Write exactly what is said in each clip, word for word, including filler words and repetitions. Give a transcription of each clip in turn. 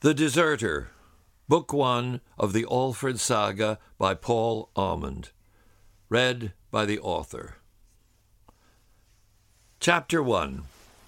The Deserter, Book One of the Alfred Saga by Paul Almond. Read by the author. Chapter One.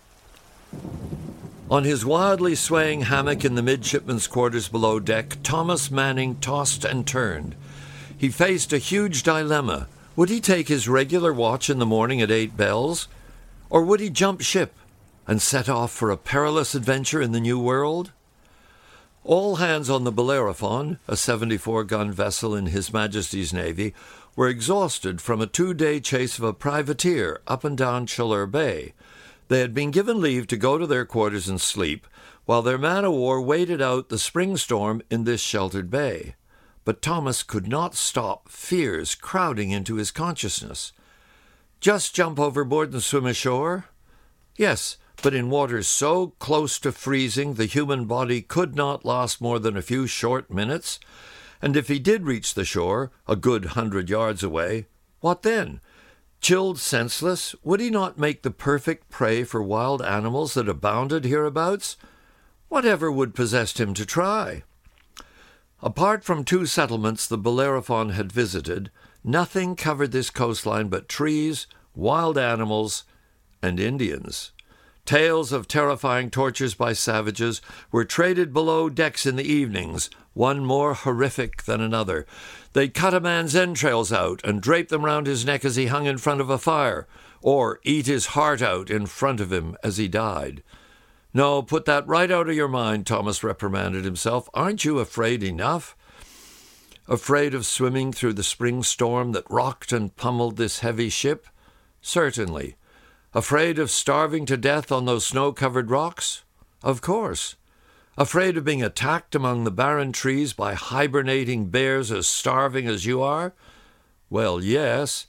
On his wildly swaying hammock in the midshipmen's quarters below deck, Thomas Manning tossed and turned. He faced a huge dilemma. Would he take his regular watch in the morning at eight bells, or would he jump ship and set off for a perilous adventure in the New World? All hands on the Bellerophon, a seventy-four gun vessel in His Majesty's Navy, were exhausted from a two-day chase of a privateer up and down Chaleur Bay. They had been given leave to go to their quarters and sleep, while their man-o'-war waited out the spring storm in this sheltered bay. But Thomas could not stop fears crowding into his consciousness. Just jump overboard and swim ashore? Yes, but in waters so close to freezing the human body could not last more than a few short minutes. And if he did reach the shore, a good hundred yards away, what then? Chilled senseless, would he not make the perfect prey for wild animals that abounded hereabouts? Whatever would possess him to try? Apart from two settlements the Bellerophon had visited, nothing covered this coastline but trees, wild animals, and Indians. Tales of terrifying tortures by savages were traded below decks in the evenings, one more horrific than another. They'd cut a man's entrails out and drape them round his neck as he hung in front of a fire, or eat his heart out in front of him as he died. No, put that right out of your mind, Thomas reprimanded himself. Aren't you afraid enough? Afraid of swimming through the spring storm that rocked and pummeled this heavy ship? Certainly. Afraid of starving to death on those snow-covered rocks? Of course. Afraid of being attacked among the barren trees by hibernating bears as starving as you are? Well, yes.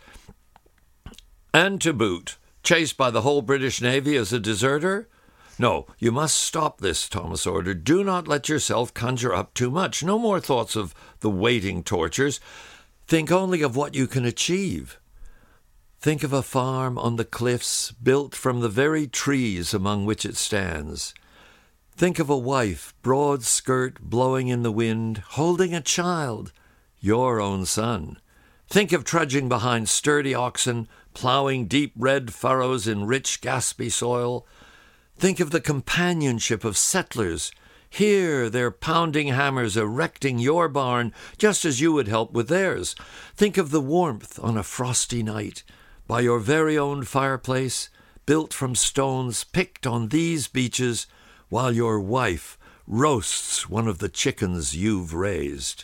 And to boot, chased by the whole British Navy as a deserter? No, you must stop this, Thomas ordered. Do not let yourself conjure up too much. No more thoughts of the waiting tortures. Think only of what you can achieve. Think of a farm on the cliffs built from the very trees among which it stands. Think of a wife, broad skirt blowing in the wind, holding a child, your own son. Think of trudging behind sturdy oxen, ploughing deep red furrows in rich gaspy soil. Think of the companionship of settlers. Here, their pounding hammers erecting your barn just as you would help with theirs. Think of the warmth on a frosty night, by your very own fireplace, built from stones picked on these beaches, while your wife roasts one of the chickens you've raised.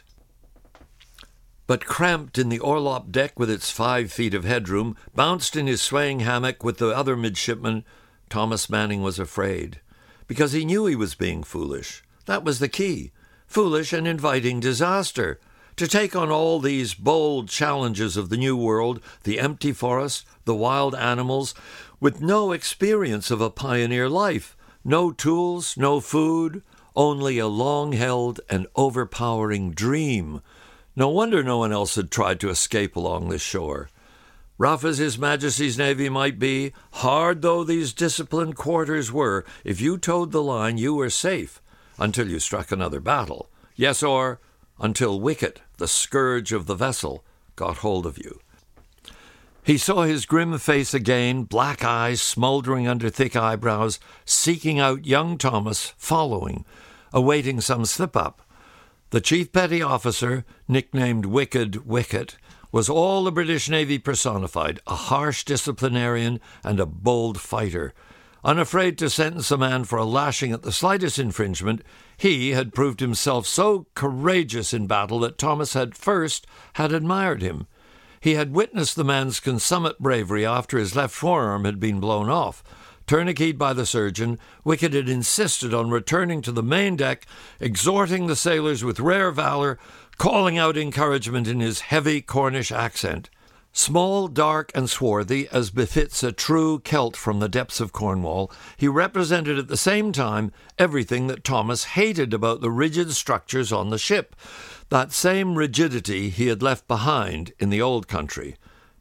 But cramped in the orlop deck with its five feet of headroom, bounced in his swaying hammock with the other midshipmen, Thomas Manning was afraid, because he knew he was being foolish. That was the key. Foolish and inviting disaster. To take on all these bold challenges of the New World, the empty forest, the wild animals, with no experience of a pioneer life, no tools, no food, only a long-held and overpowering dream. No wonder no one else had tried to escape along this shore. Rough as His Majesty's Navy might be, hard though these disciplined quarters were, if you towed the line you were safe until you struck another battle. Yes, or until Wicket, the scourge of the vessel, got hold of you. He saw his grim face again, black eyes smouldering under thick eyebrows, seeking out young Thomas, following, awaiting some slip-up. The chief petty officer, nicknamed Wicked Wicket, was all the British Navy personified, a harsh disciplinarian and a bold fighter. Unafraid to sentence a man for a lashing at the slightest infringement, he had proved himself so courageous in battle that Thomas had first had admired him. He had witnessed the man's consummate bravery after his left forearm had been blown off. Tourniqueted by the surgeon, Wicket had insisted on returning to the main deck, exhorting the sailors with rare valour, calling out encouragement in his heavy Cornish accent. Small, dark, and swarthy, as befits a true Celt from the depths of Cornwall, he represented at the same time everything that Thomas hated about the rigid structures on the ship, that same rigidity he had left behind in the old country.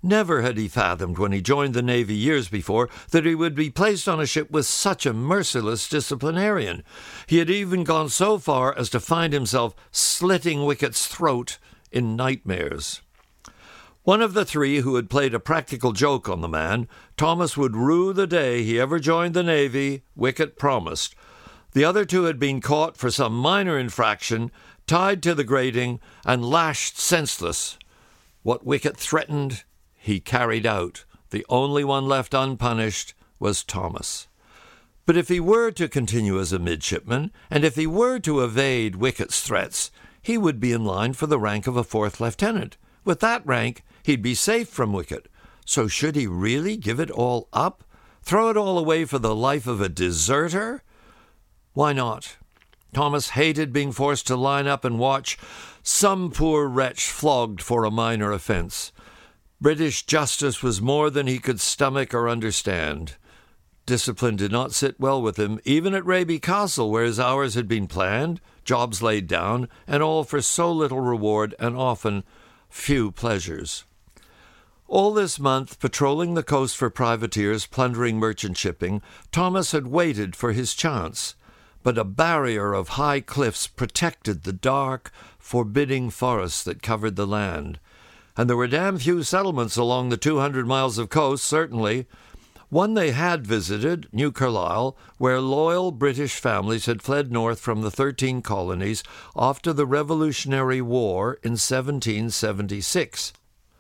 Never had he fathomed, when he joined the Navy years before, that he would be placed on a ship with such a merciless disciplinarian. He had even gone so far as to find himself slitting Wicket's throat in nightmares. One of the three who had played a practical joke on the man, Thomas would rue the day he ever joined the Navy, Wicket promised. The other two had been caught for some minor infraction, tied to the grating, and lashed senseless. What Wicket threatened, he carried out. The only one left unpunished was Thomas. But if he were to continue as a midshipman, and if he were to evade Wicket's threats, he would be in line for the rank of a fourth lieutenant. With that rank, he'd be safe from Wicket. So should he really give it all up? Throw it all away for the life of a deserter? Why not? Thomas hated being forced to line up and watch some poor wretch flogged for a minor offence. British justice was more than he could stomach or understand. Discipline did not sit well with him, even at Raby Castle, where his hours had been planned, jobs laid down, and all for so little reward and often few pleasures. All this month, patrolling the coast for privateers plundering merchant shipping, Thomas had waited for his chance. But a barrier of high cliffs protected the dark, forbidding forests that covered the land. And there were damn few settlements along the two hundred miles of coast, certainly. One they had visited, New Carlisle, where loyal British families had fled north from the thirteen colonies after the Revolutionary War in seventeen seventy-six.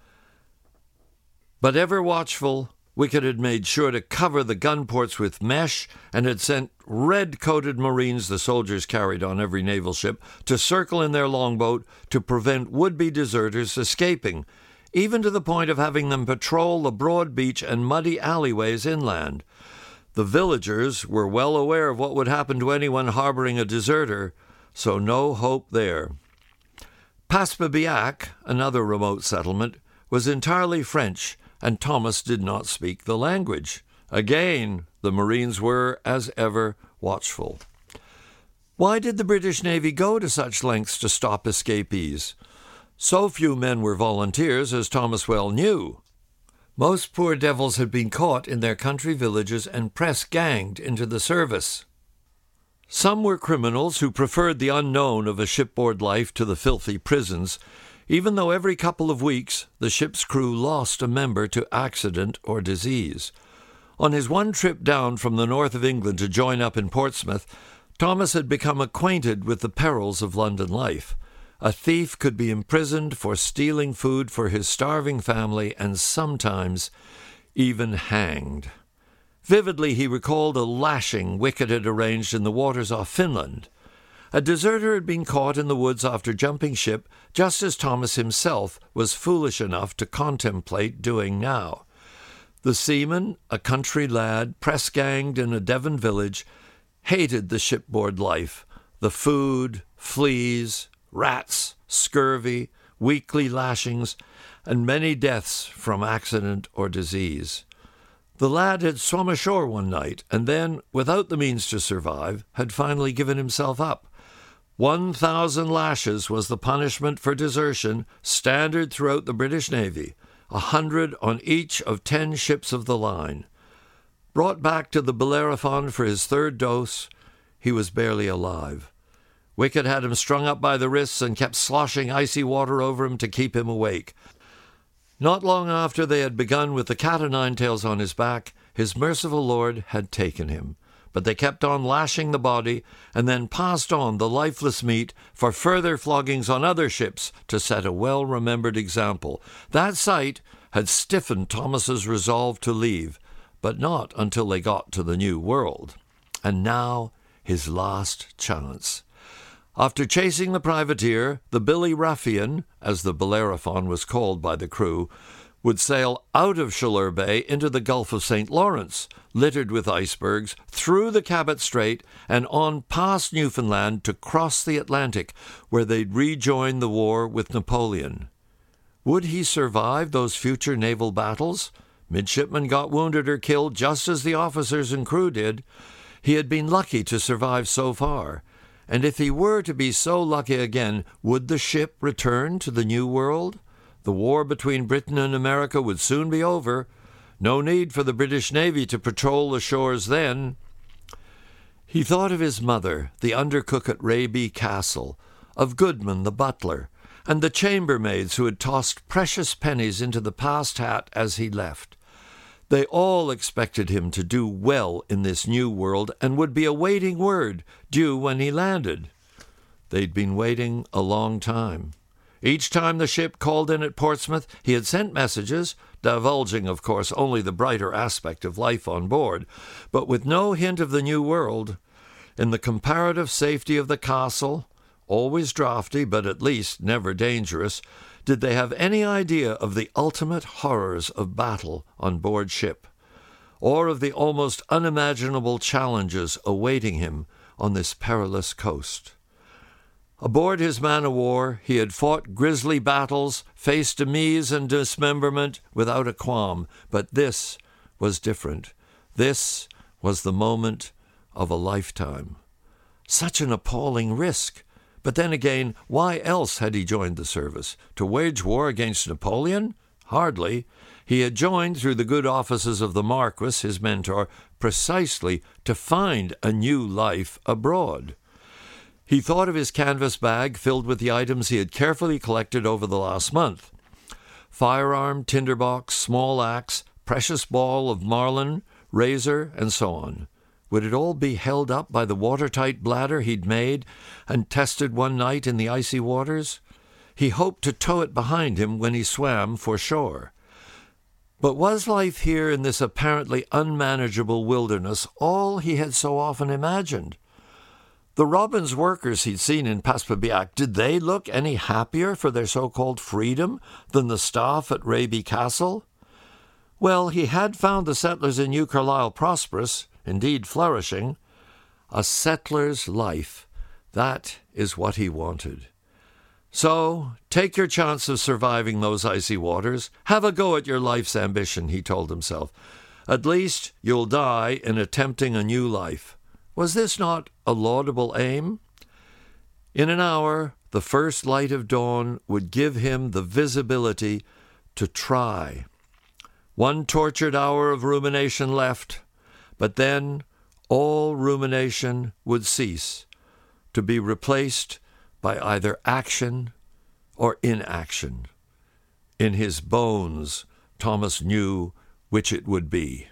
But ever watchful, Wicket had made sure to cover the gun ports with mesh and had sent red-coated Marines the soldiers carried on every naval ship to circle in their longboat to prevent would-be deserters escaping, even to the point of having them patrol the broad beach and muddy alleyways inland. The villagers were well aware of what would happen to anyone harboring a deserter, so no hope there. Passpebiac, another remote settlement, was entirely French, and Thomas did not speak the language. Again, the Marines were, as ever, watchful. Why did the British Navy go to such lengths to stop escapees? So few men were volunteers, as Thomas well knew. Most poor devils had been caught in their country villages and press-ganged into the service. Some were criminals who preferred the unknown of a shipboard life to the filthy prisons, even though every couple of weeks the ship's crew lost a member to accident or disease. On his one trip down from the north of England to join up in Portsmouth, Thomas had become acquainted with the perils of London life. A thief could be imprisoned for stealing food for his starving family and sometimes even hanged. Vividly he recalled a lashing Wicket had arranged in the waters off Finland. A deserter had been caught in the woods after jumping ship, just as Thomas himself was foolish enough to contemplate doing now. The seaman, a country lad, press-ganged in a Devon village, hated the shipboard life, the food, fleas, rats, scurvy, weekly lashings, and many deaths from accident or disease. The lad had swum ashore one night, and then, without the means to survive, had finally given himself up. One thousand lashes was the punishment for desertion, standard throughout the British Navy, a hundred on each of ten ships of the line. Brought back to the Bellerophon for his third dose, he was barely alive. Wicket had him strung up by the wrists and kept sloshing icy water over him to keep him awake. Not long after they had begun with the cat-o'-nine-tails on his back, his merciful lord had taken him. But they kept on lashing the body, and then passed on the lifeless meat for further floggings on other ships to set a well-remembered example. That sight had stiffened Thomas's resolve to leave, but not until they got to the New World. And now his last chance. After chasing the privateer, the Billy Ruffian, as the Bellerophon was called by the crew, would sail out of Chaleur Bay into the Gulf of Saint Lawrence, littered with icebergs, through the Cabot Strait, and on past Newfoundland to cross the Atlantic, where they'd rejoin the war with Napoleon. Would he survive those future naval battles? Midshipmen got wounded or killed just as the officers and crew did. He had been lucky to survive so far. And if he were to be so lucky again, would the ship return to the New World? The war between Britain and America would soon be over. No need for the British Navy to patrol the shores then. He thought of his mother, the undercook at Raby Castle, of Goodman the butler, and the chambermaids who had tossed precious pennies into the passed hat as he left. They all expected him to do well in this new world and would be awaiting word, due when he landed. They'd been waiting a long time. Each time the ship called in at Portsmouth, he had sent messages, divulging, of course, only the brighter aspect of life on board, but with no hint of the new world. In the comparative safety of the castle, always draughty, but at least never dangerous, did they have any idea of the ultimate horrors of battle on board ship, or of the almost unimaginable challenges awaiting him on this perilous coast? Aboard his man-o'-war, he had fought grisly battles, faced demise and dismemberment without a qualm, but this was different. This was the moment of a lifetime. Such an appalling risk! But then again, why else had he joined the service? To wage war against Napoleon? Hardly. He had joined through the good offices of the Marquis, his mentor, precisely to find a new life abroad. He thought of his canvas bag filled with the items he had carefully collected over the last month. Firearm, tinderbox, small axe, precious ball of marline, razor, and so on. Would it all be held up by the watertight bladder he'd made and tested one night in the icy waters? He hoped to tow it behind him when he swam for shore. But was life here in this apparently unmanageable wilderness all he had so often imagined? The Robins workers he'd seen in Passpabiac, did they look any happier for their so-called freedom than the staff at Raby Castle? Well, he had found the settlers in New Carlisle prosperous, indeed flourishing. A settler's life, that is what he wanted. So, take your chance of surviving those icy waters. Have a go at your life's ambition, he told himself. At least you'll die in attempting a new life. Was this not a laudable aim? In an hour, the first light of dawn would give him the visibility to try. One tortured hour of rumination left, but then all rumination would cease, to be replaced by either action or inaction. In his bones, Thomas knew which it would be.